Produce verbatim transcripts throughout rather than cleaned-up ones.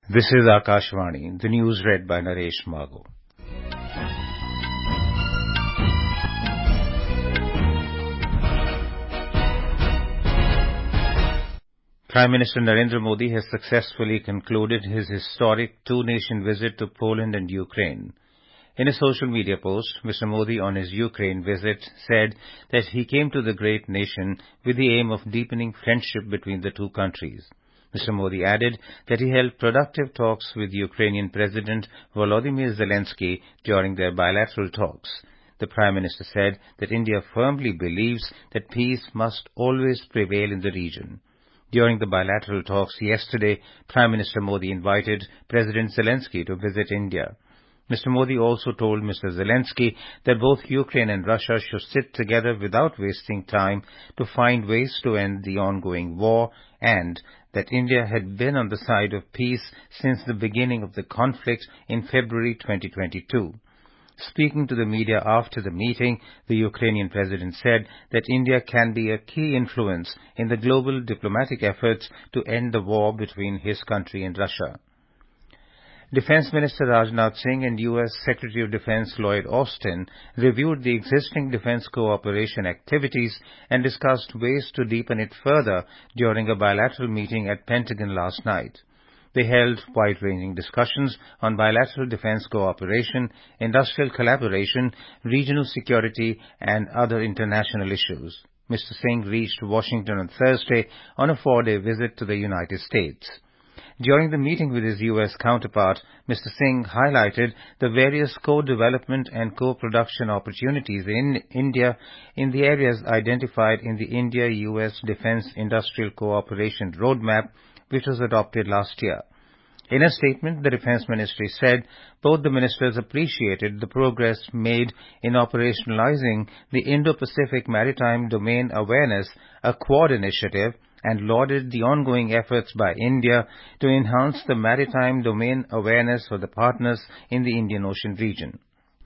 This is Akashvani, the news read by Naresh Mago. Prime Minister Narendra Modi has successfully concluded his historic two-nation visit to Poland and Ukraine. In a social media post, Mister Modi on his Ukraine visit said that he came to the great nation with the aim of deepening friendship between the two countries. Mister Modi added that he held productive talks with Ukrainian President Volodymyr Zelensky during their bilateral talks. The Prime Minister said that India firmly believes that peace must always prevail in the region. During the bilateral talks yesterday, Prime Minister Modi invited President Zelensky to visit India. Mister Modi also told Mister Zelensky that both Ukraine and Russia should sit together without wasting time to find ways to end the ongoing war, and that India had been on the side of peace since the beginning of the conflict in February twenty twenty-two. Speaking to the media after the meeting, the Ukrainian president said that India can be a key influence in the global diplomatic efforts to end the war between his country and Russia. Defense Minister Rajnath Singh and U S Secretary of Defense Lloyd Austin reviewed the existing defense cooperation activities and discussed ways to deepen it further during a bilateral meeting at Pentagon last night. They held wide-ranging discussions on bilateral defense cooperation, industrial collaboration, regional security, and other international issues. Mister Singh reached Washington on Thursday on a four-day visit to the United States. During the meeting with his U S counterpart, Mister Singh highlighted the various co-development and co-production opportunities in India in the areas identified in the India-U S Defense Industrial Cooperation Roadmap, which was adopted last year. In a statement, the Defense Ministry said both the ministers appreciated the progress made in operationalizing the Indo-Pacific Maritime Domain Awareness, a Quad initiative, and lauded the ongoing efforts by India to enhance the maritime domain awareness for the partners in the Indian Ocean region.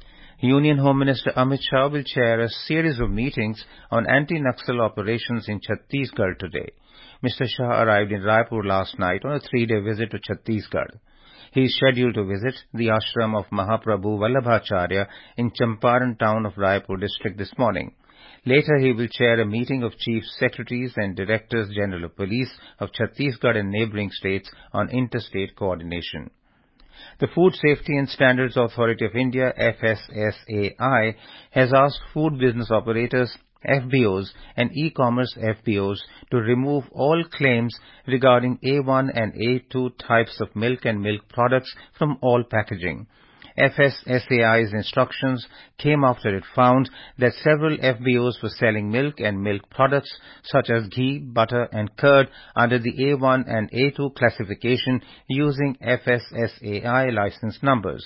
Union Home Minister Amit Shah will chair a series of meetings on anti-Naxal operations in Chhattisgarh today. Mister Shah arrived in Raipur last night on a three-day visit to Chhattisgarh. He is scheduled to visit the ashram of Mahaprabhu Vallabhacharya in Champaran town of Raipur district this morning. Later, he will chair a meeting of Chief Secretaries and Directors General of Police of Chhattisgarh and neighbouring states on interstate coordination. The Food Safety and Standards Authority of India, F S S A I, has asked food business operators, F B Os and e-commerce F B Os to remove all claims regarding A one and A two types of milk and milk products from all packaging. F S S A I's instructions came after it found that several F B Os were selling milk and milk products such as ghee, butter and curd under the A one and A two classification using F S S A I license numbers.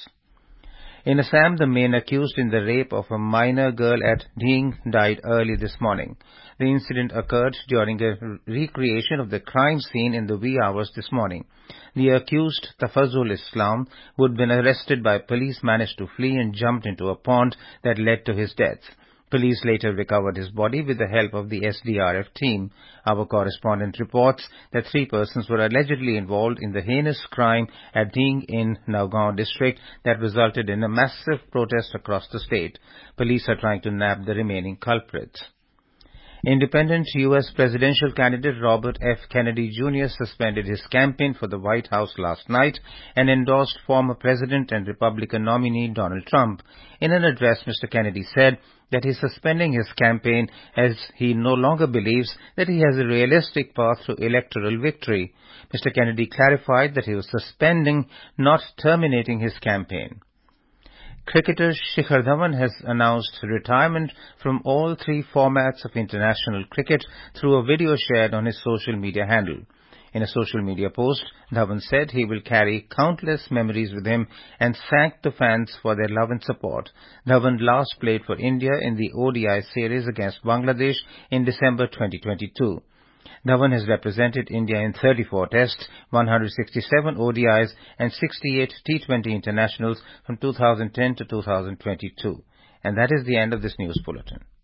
In Assam, the man accused in the rape of a minor girl at Dhing died early this morning. The incident occurred during a recreation of the crime scene in the wee hours this morning. The accused, Tafazul Islam, who had been arrested by police, managed to flee and jumped into a pond that led to his death. Police later recovered his body with the help of the S D R F team. Our correspondent reports that three persons were allegedly involved in the heinous crime at Dhing in Nagaon district that resulted in a massive protest across the state. Police are trying to nab the remaining culprits. Independent U S presidential candidate Robert F. Kennedy Junior suspended his campaign for the White House last night and endorsed former President and Republican nominee Donald Trump. In an address, Mister Kennedy said that he is suspending his campaign as he no longer believes that he has a realistic path to electoral victory. Mister Kennedy clarified that he was suspending, not terminating his campaign. Cricketer Shikhar Dhawan has announced retirement from all three formats of international cricket through a video shared on his social media handle. In a social media post, Dhawan said he will carry countless memories with him and thanked the fans for their love and support. Dhawan last played for India in the O D I series against Bangladesh in December twenty twenty-two. Dhawan has represented India in thirty-four tests, one hundred sixty-seven O D Is and sixty-eight T twenty internationals from two thousand ten to two thousand twenty-two. And that is the end of this news bulletin.